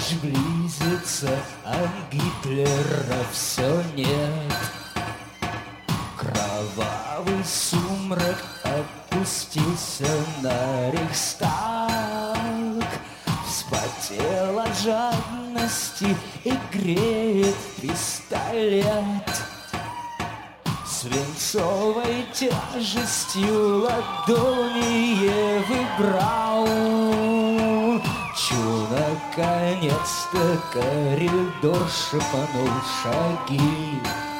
Ночь близится, а Гитлера все нет. Кровавый сумрак опустился на Рейхстаг. Вспотел от жадности и греет пистолет. Свинцовой тяжестью ладони Евы Браун. Чу, наконец-то коридор шепнул шаги.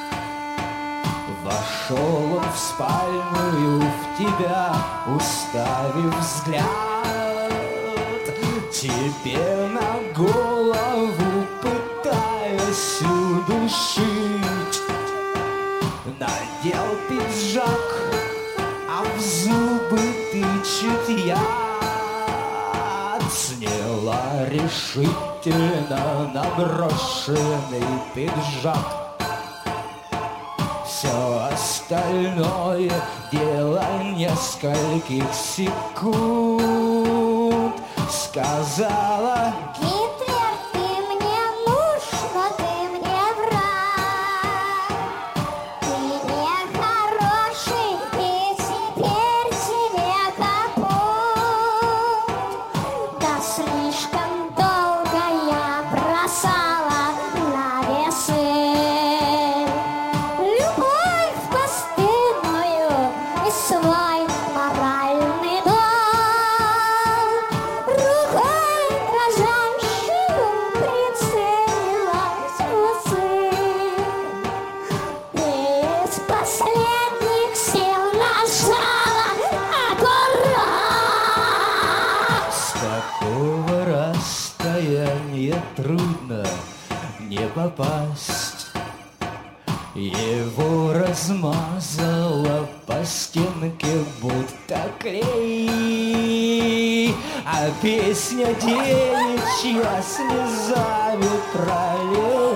Вошел он в спальную, в тебя уставив взгляд. Тебе на голову пытаясь удушить. Надел пиджак, а в зубы тычет яд. Сняла решительно наброшенный пиджак. Все остальное дело нескольких секунд. Сказала: Гитлер, ты мне муж, но ты мне враг. Ты нехороший, и теперь тебе капут. Да слишком долго я бросала на весы любовь постыдную и свой моральный долг. Рукой дрожащую прицелилась в усы. И из последних сил нажала аккурат. с такого расстояния трудно не попасть. Его размазало по стенке будто клей. А песня девичья слезами пролилась.